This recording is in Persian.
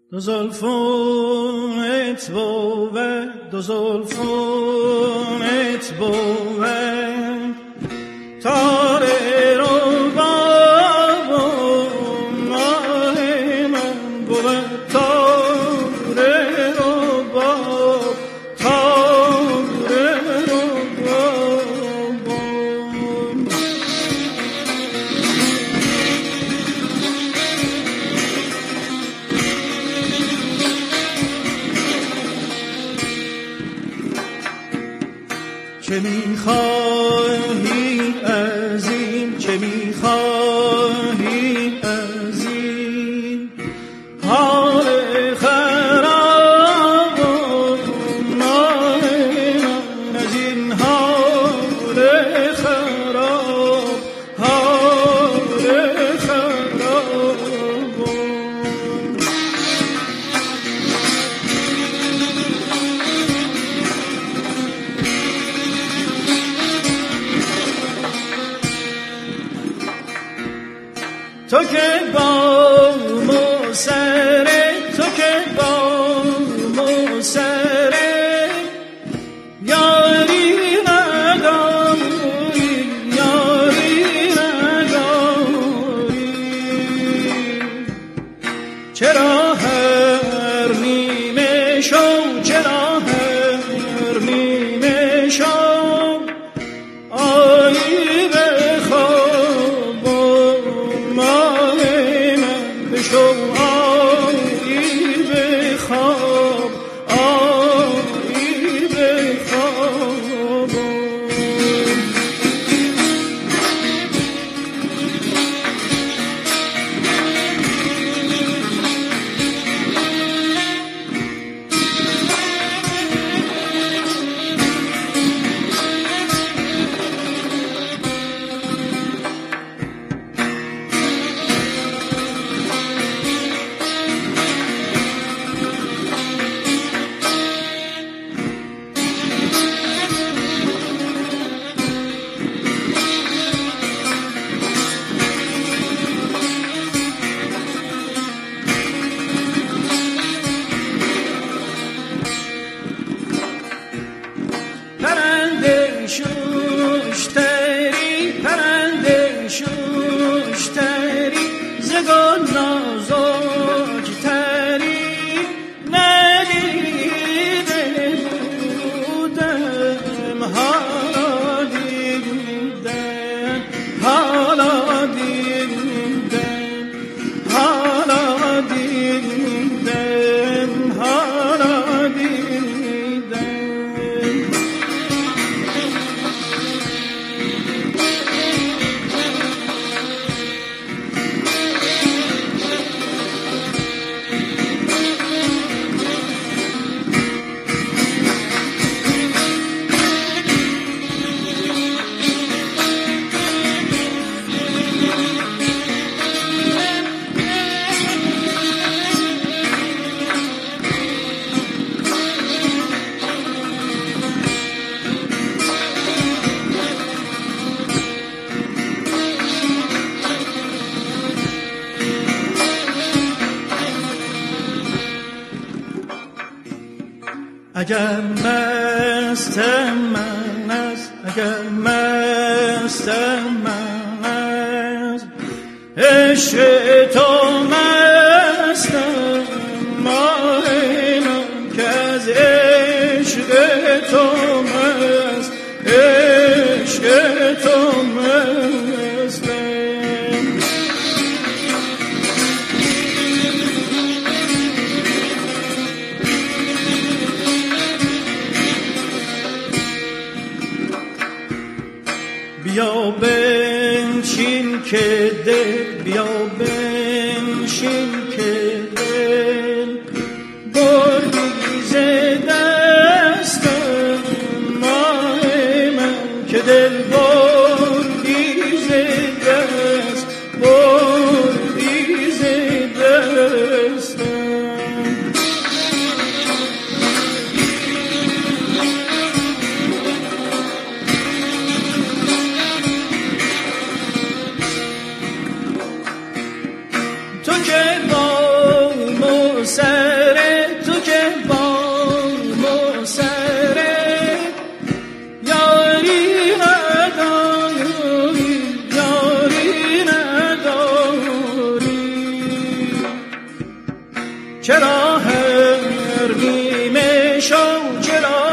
دو زلفونت بود، دو زلفونت بود، تاره رو بابا ماه من بود، تاره رو باب، تاره رو بابا. چه میخواهی از این، چه میخواهی از این حال خراب ماه من، از این حال خراب، حال خراب. تو که با موسره، تو که با موسره یاری نداری، یاری نداری. چرا هر نیمه شو، چرا هر نیمه شو آیی به خواب ماه من، بشو آیی به خواب، آیی به خواب. پرنده شوشتری، پرنده شوشتری، ز گل نازکتری ندیده بودم، حالا دیدم، حالا دیدم، حالا دیدم، حالا دیدم. اگر مستم من است، اگر مستم من است، عشق تو مستم ماه من، که از عشق تو مست، عشق تو مستم. بیا بنشین که دل، بیا بنشین که دل بردی ز دستم ماه من، که دل بردی ز دست، بردی ز دستم. سر تو که بام و سر یاری نداری یاری نداری چرا هر نیمه شو چرا